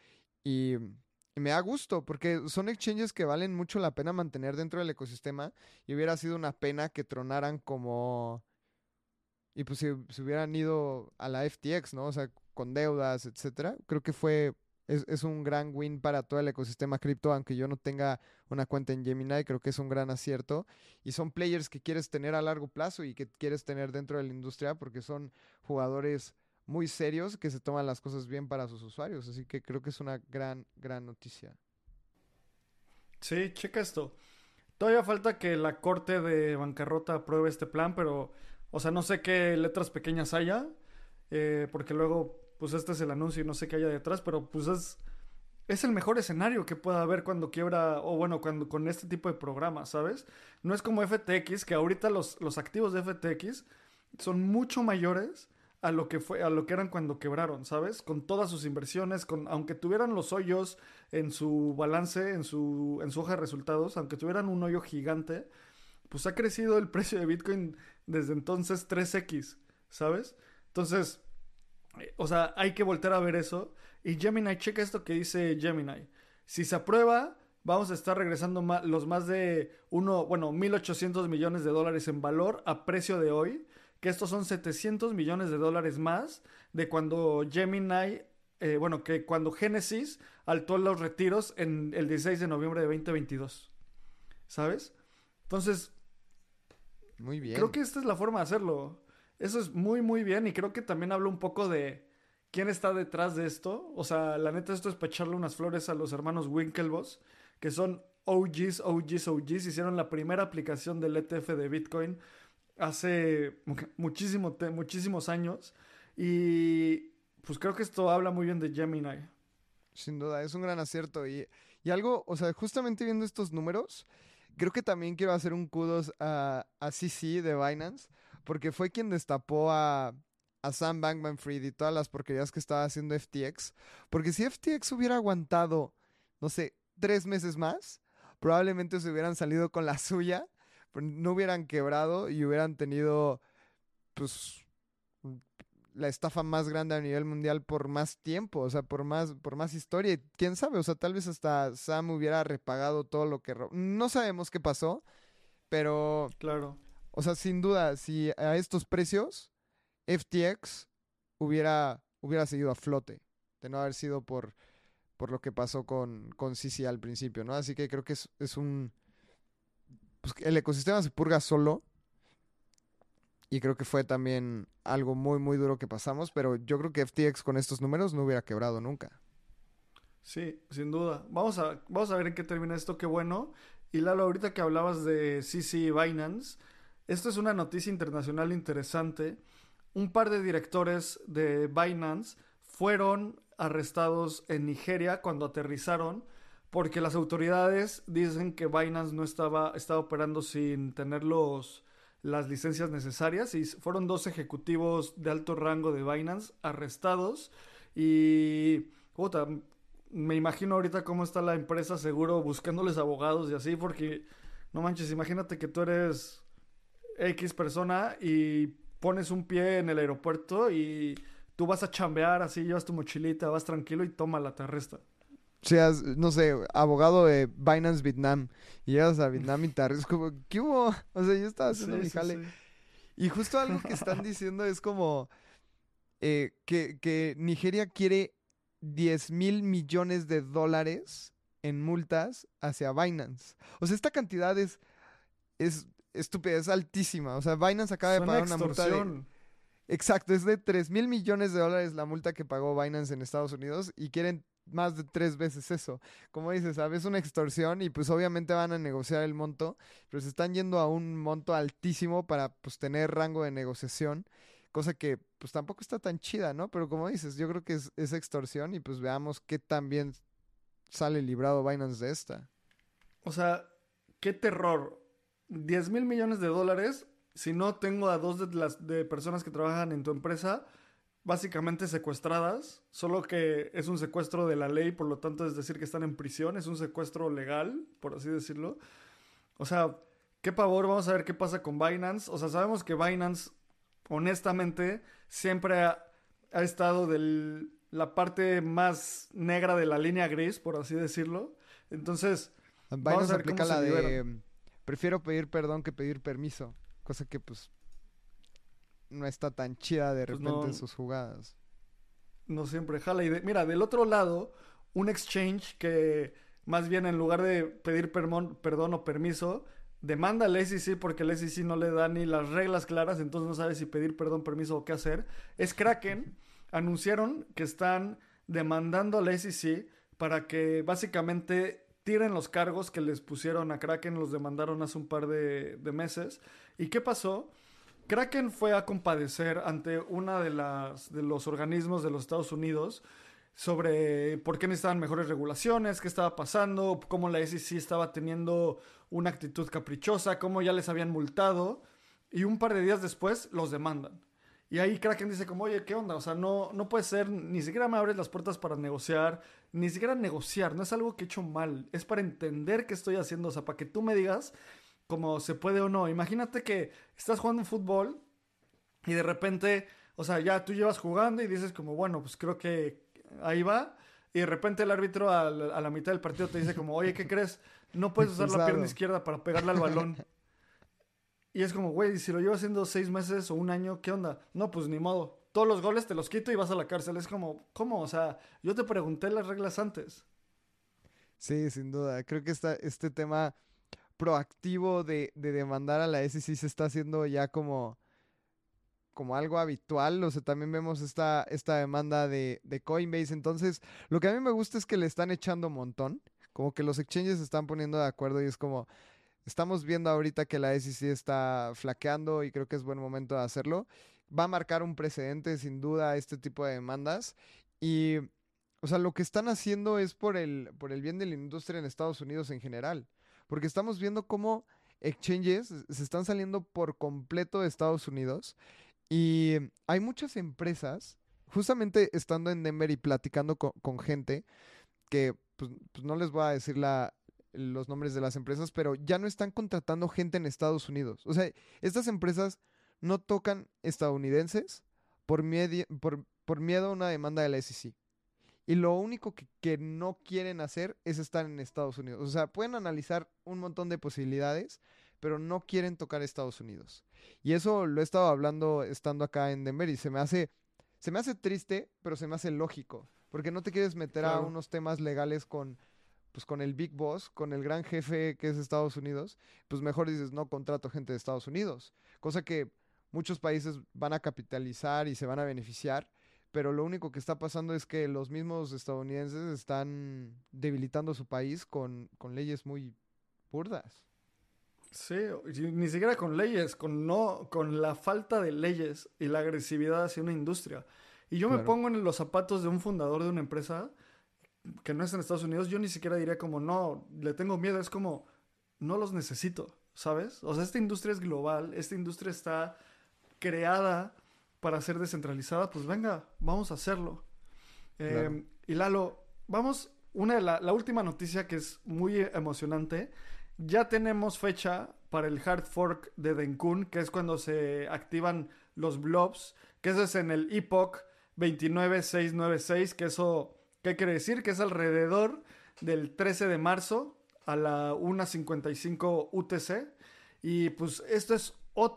y me da gusto porque son exchanges que valen mucho la pena mantener dentro del ecosistema y hubiera sido una pena que tronaran como y pues si se hubieran ido a la FTX, ¿no? O sea, con deudas, etcétera. Creo que es un gran win para todo el ecosistema cripto, aunque yo no tenga una cuenta en Gemini, creo que es un gran acierto. Y son players que quieres tener a largo plazo y que quieres tener dentro de la industria porque son jugadores muy serios que se toman las cosas bien para sus usuarios. Así que creo que es una gran, gran noticia. Sí, checa esto. Todavía falta que la corte de bancarrota apruebe este plan, pero O sea, no sé qué letras pequeñas haya, porque luego, pues este es el anuncio y no sé qué haya detrás, pero pues es el mejor escenario que pueda haber cuando quiebra, o bueno, cuando con este tipo de programas, ¿sabes? No es como FTX, que ahorita los activos de FTX son mucho mayores a lo que eran cuando quebraron, ¿sabes? Con todas sus inversiones, aunque tuvieran los hoyos en su balance, en su hoja de resultados, aunque tuvieran un hoyo gigante, pues ha crecido el precio de Bitcoin desde entonces 3x, ¿sabes? Entonces, o sea, hay que volver a ver eso. Y Gemini, checa esto que dice Gemini. Si se aprueba, vamos a estar regresando los más de 1.800 millones de dólares en valor a precio de hoy. Que estos son 700 millones de dólares más de cuando Gemini, que cuando Genesis altó los retiros en el 16 de noviembre de 2022. ¿Sabes? Entonces, Muy creo bien. que esta es la forma de hacerlo. Eso es muy, muy bien. Y creo que también habla un poco de quién está detrás de esto. O sea, la neta, esto es para echarle unas flores a los hermanos Winklevoss, que son OGs, OGs, OGs. Hicieron la primera aplicación del ETF de Bitcoin hace muchísimos años. Y pues creo que esto habla muy bien de Gemini. Sin duda, es un gran acierto. Y algo, o sea, justamente viendo estos números, creo que también quiero hacer un kudos a CC de Binance, porque fue quien destapó a Sam Bankman-Fried y todas las porquerías que estaba haciendo FTX. Porque si FTX hubiera aguantado, no sé, 3 meses más, probablemente se hubieran salido con la suya, pero no hubieran quebrado y hubieran tenido, pues, la estafa más grande a nivel mundial por más tiempo, o sea, por más historia. Y quién sabe, o sea, tal vez hasta Sam hubiera repagado todo lo que... No sabemos qué pasó, pero, Claro. o sea, sin duda, si a estos precios, FTX hubiera seguido a flote, de no haber sido por lo que pasó con CC al principio, ¿no? Así que creo que es un... Pues el ecosistema se purga solo. Y creo que fue también algo muy, muy duro que pasamos, pero yo creo que FTX con estos números no hubiera quebrado nunca. Sí, sin duda. Vamos a ver en qué termina esto, qué bueno. Y Lalo, ahorita que hablabas de CC Binance, esto es una noticia internacional interesante. Un par de directores de Binance fueron arrestados en Nigeria cuando aterrizaron porque las autoridades dicen que Binance no estaba operando sin tener las licencias necesarias y fueron dos ejecutivos de alto rango de Binance arrestados y puta, me imagino ahorita cómo está la empresa seguro buscándoles abogados y así porque no manches, imagínate que tú eres X persona y pones un pie en el aeropuerto y tú vas a chambear así, llevas tu mochilita, vas tranquilo y tómala, te arresta. Seas, no sé, abogado de Binance Vietnam y llegas a Vietnam y te arriesgas como, ¿qué hubo? O sea, yo estaba haciendo Sí, mi sí, jale. sí. Y justo algo que están diciendo es como que Nigeria quiere 10.000 millones de dólares en multas hacia Binance. O sea, esta cantidad es estúpida, es altísima. O sea, Binance acaba de Suena pagar una multa de... extorsión. Exacto, es de 3.000 millones de dólares la multa que pagó Binance en Estados Unidos y quieren más de 3 veces eso. Como dices, ¿sabes? Una extorsión y pues obviamente van a negociar el monto, pero se están yendo a un monto altísimo para pues tener rango de negociación, cosa que pues tampoco está tan chida, ¿no? Pero como dices, yo creo que es extorsión y pues veamos qué tan bien sale librado Binance de esta. O sea, qué terror. 10.000 millones de dólares si no tengo a dos de las de personas que trabajan en tu empresa básicamente secuestradas, solo que es un secuestro de la ley, por lo tanto es decir que están en prisión, es un secuestro legal, por así decirlo. O sea, qué pavor, vamos a ver qué pasa con Binance. O sea, sabemos que Binance, honestamente, siempre ha estado de la parte más negra de la línea gris, por así decirlo. Entonces, vamos Binance a ver cómo aplica se la de liberan. prefiero pedir perdón que pedir permiso, cosa que pues no está tan chida de Pues repente en no, sus jugadas. no siempre jala. Mira, del otro lado, un exchange que más bien en lugar de pedir perdón o permiso, demanda al SEC porque el SEC no le da ni las reglas claras, entonces no sabe si pedir perdón, permiso o qué hacer. Es Kraken. Anunciaron que están demandando al SEC para que básicamente tiren los cargos que les pusieron a Kraken, los demandaron hace un par de meses. ¿Y qué pasó? Kraken fue a compadecer ante una de los organismos de los Estados Unidos sobre por qué necesitaban mejores regulaciones, qué estaba pasando, cómo la SEC estaba teniendo una actitud caprichosa, cómo ya les habían multado, y un par de días después los demandan. Y ahí Kraken dice como, oye, ¿qué onda? O sea, no puede ser, ni siquiera me abres las puertas para negociar, ni siquiera negociar, no es algo que he hecho mal, es para entender qué estoy haciendo, o sea, para que tú me digas cómo se puede o no. Imagínate que estás jugando fútbol y de repente, o sea, ya tú llevas jugando y dices como, bueno, pues creo que ahí va. Y de repente el árbitro a la mitad del partido te dice como, oye, ¿qué crees? No puedes usar la pierna Expulsado. izquierda para pegarle al balón. Y es como, güey, si lo llevo haciendo 6 meses o un año, ¿qué onda? No, pues ni modo. Todos los goles te los quito y vas a la cárcel. Es como, ¿cómo? O sea, yo te pregunté las reglas antes. Sí, sin duda. Creo que este tema proactivo de demandar a la SEC se está haciendo ya como algo habitual. O sea, también vemos esta demanda de Coinbase. Entonces, lo que a mí me gusta es que le están echando un montón. Como que los exchanges se están poniendo de acuerdo y es como, estamos viendo ahorita que la SEC está flaqueando y creo que es buen momento de hacerlo. Va a marcar un precedente, sin duda, este tipo de demandas. Y, o sea, lo que están haciendo es por el bien de la industria en Estados Unidos en general. Porque estamos viendo cómo exchanges se están saliendo por completo de Estados Unidos. Y hay muchas empresas, justamente estando en Denver y platicando con gente, que pues no les voy a decir los nombres de las empresas, pero ya no están contratando gente en Estados Unidos. O sea, estas empresas no tocan estadounidenses por miedo a una demanda de la SEC. Y lo único que no quieren hacer es estar en Estados Unidos. O sea, pueden analizar un montón de posibilidades, pero no quieren tocar Estados Unidos. Y eso lo he estado hablando estando acá en Denver y se me hace triste, pero se me hace lógico. Porque no te quieres meter a Claro. unos temas legales pues con el Big Boss, con el gran jefe que es Estados Unidos. Pues mejor dices, no contrato gente de Estados Unidos. Cosa que muchos países van a capitalizar y se van a beneficiar, pero lo único que está pasando es que los mismos estadounidenses están debilitando su país con leyes muy burdas. Sí, y ni siquiera con leyes, con la falta de leyes y la agresividad hacia una industria. Y yo me Claro, pongo en los zapatos de un fundador de una empresa que no es en Estados Unidos, yo ni siquiera diría como, no, le tengo miedo, es como, no los necesito, ¿sabes? O sea, esta industria es global, esta industria está creada para ser descentralizada, pues venga, vamos a hacerlo. claro. Y Lalo, vamos, la última noticia que es muy emocionante. Ya tenemos fecha para el hard fork de Dencun, que es cuando se activan los blobs, que eso es en el Epoch 29696, que eso, ¿qué quiere decir? Que es alrededor del 13 de marzo a la 1:55 UTC. Y pues esto es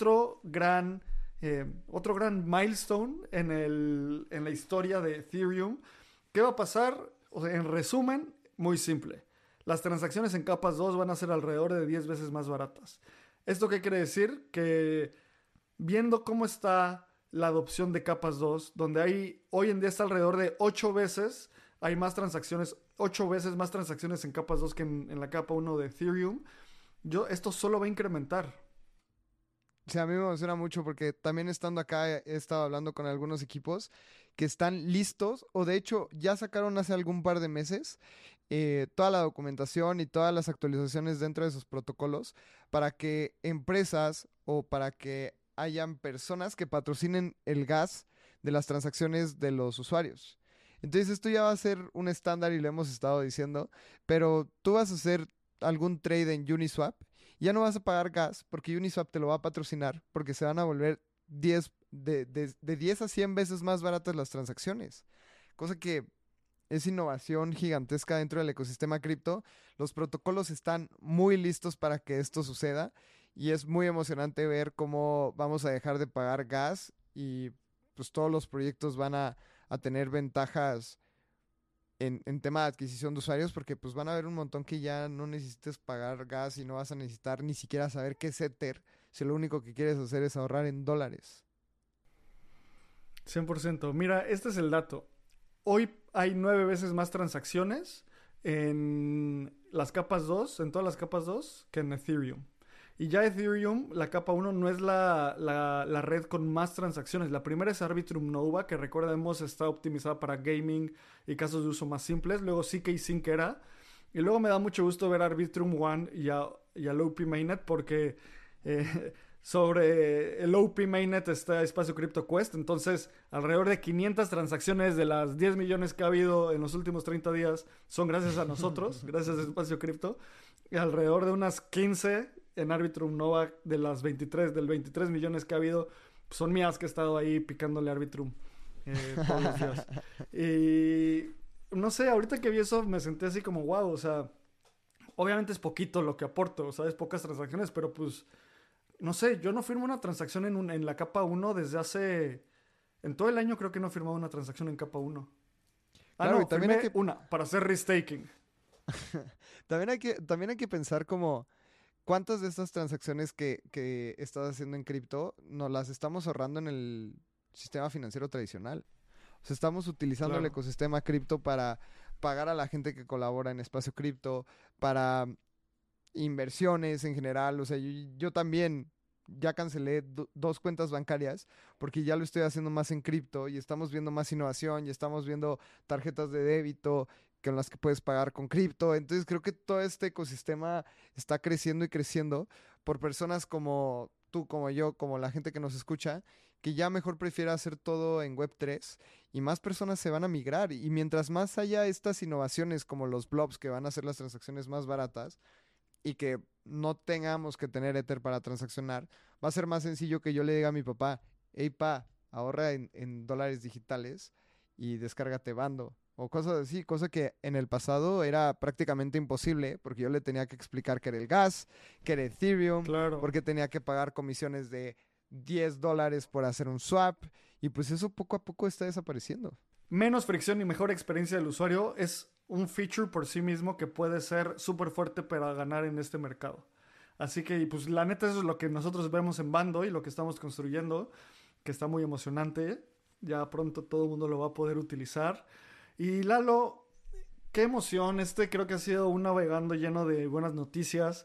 otro gran milestone en la historia de Ethereum. ¿Qué va a pasar? O sea, en resumen, muy simple. Las transacciones en capas 2 van a ser alrededor de 10 veces más baratas. ¿Esto qué quiere decir? Que viendo cómo está la adopción de capas 2, donde hay hoy en día está alrededor de 8 veces, hay más transacciones, 8 veces más transacciones en capas 2 que en la capa 1 de Ethereum, esto solo va a incrementar. Sí, a mí me emociona mucho porque también estando acá he estado hablando con algunos equipos que están listos o de hecho ya sacaron hace algún par de meses toda la documentación y todas las actualizaciones dentro de sus protocolos para que empresas o para que hayan personas que patrocinen el gas de las transacciones de los usuarios. Entonces esto ya va a ser un estándar y lo hemos estado diciendo, pero tú vas a hacer algún trade en Uniswap, ya no vas a pagar gas porque Uniswap te lo va a patrocinar porque se van a volver 10 de 10 a 100 veces más baratas las transacciones. Cosa que es innovación gigantesca dentro del ecosistema cripto. Los protocolos están muy listos para que esto suceda y es muy emocionante ver cómo vamos a dejar de pagar gas y pues todos los proyectos van a tener ventajas en tema de adquisición de usuarios porque pues van a haber un montón que ya no necesites pagar gas y no vas a necesitar ni siquiera saber qué es Ether si lo único que quieres hacer es ahorrar en dólares. 100%. Mira, este es el dato. Hoy hay 9 veces más transacciones en las capas 2, en todas las capas 2, que en Ethereum. Y ya Ethereum, la capa uno, no es la red con más transacciones. La primera es Arbitrum Nova, que recordemos está optimizada para gaming y casos de uso más simples. Luego CK Sync era. Y luego me da mucho gusto ver Arbitrum One y a OP Mainnet porque sobre el OP Mainnet está Espacio Cripto Quest. Entonces, alrededor de 500 transacciones de las 10 millones que ha habido en los últimos 30 días son gracias a nosotros, gracias a Espacio Cripto. Y alrededor de unas 15 en Arbitrum Nova de las 23, del 23 millones que ha habido, son mías que he estado ahí picándole Arbitrum todos los días. Y no sé, ahorita que vi eso me senté así como wow, o sea, obviamente es poquito lo que aporto, o sea, es pocas transacciones, pero pues, no sé, yo no firmo una transacción en la capa uno desde hace, en todo el año creo que no he firmado una transacción en capa uno. Ah, Claro, y no, también hay firmé que, una para hacer restaking. también hay que pensar como cuántas de estas transacciones que estás haciendo en cripto nos las estamos ahorrando en el sistema financiero tradicional. O sea, estamos utilizando el Claro, ecosistema cripto para pagar a la gente que colabora en espacio cripto, para inversiones en general. O sea, yo también ya cancelé dos cuentas bancarias porque ya lo estoy haciendo más en cripto y estamos viendo más innovación y estamos viendo tarjetas de débito con las que puedes pagar con cripto. Entonces creo que todo este ecosistema está creciendo y creciendo por personas como tú, como yo, como la gente que nos escucha, que ya mejor prefiere hacer todo en Web3 y más personas se van a migrar. Y mientras más haya estas innovaciones como los blobs que van a hacer las transacciones más baratas, y que no tengamos que tener Ether para transaccionar, va a ser más sencillo que yo le diga a mi papá, hey pa, ahorra en dólares digitales y descárgate Bando. O cosas así, cosa que en el pasado era prácticamente imposible porque yo le tenía que explicar que era el gas, que era Ethereum, claro. porque tenía que pagar comisiones de $10 por hacer un swap y pues eso poco a poco está desapareciendo. Menos fricción y mejor experiencia del usuario es un feature por sí mismo que puede ser súper fuerte para ganar en este mercado. Así que, pues la neta, eso es lo que nosotros vemos en Bando y lo que estamos construyendo, que está muy emocionante. Ya pronto todo el mundo lo va a poder utilizar. Y Lalo, qué emoción. Este creo que ha sido un navegando lleno de buenas noticias.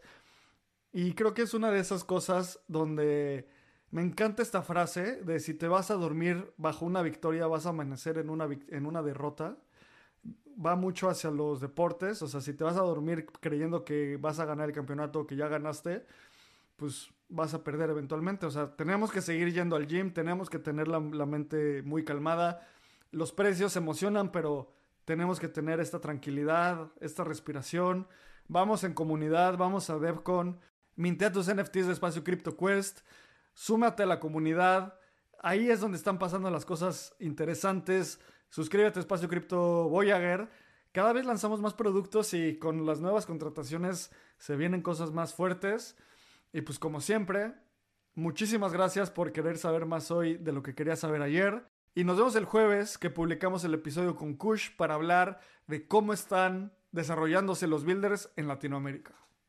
Y creo que es una de esas cosas donde me encanta esta frase de si te vas a dormir bajo una victoria, vas a amanecer en en una derrota. Va mucho hacia los deportes, o sea, si te vas a dormir creyendo que vas a ganar el campeonato o que ya ganaste, pues vas a perder eventualmente. O sea, tenemos que seguir yendo al gym, tenemos que tener la mente muy calmada. Los precios se emocionan, pero tenemos que tener esta tranquilidad, esta respiración. Vamos en comunidad, vamos a DevCon, mintea tus NFTs de Espacio Crypto Quest, súmate a la comunidad. Ahí es donde están pasando las cosas interesantes. Suscríbete a Espacio Cripto Voyager. Cada vez lanzamos más productos y con las nuevas contrataciones se vienen cosas más fuertes. Y pues como siempre, muchísimas gracias por querer saber más hoy de lo que quería saber ayer. Y nos vemos el jueves que publicamos el episodio con Kush para hablar de cómo están desarrollándose los builders en Latinoamérica.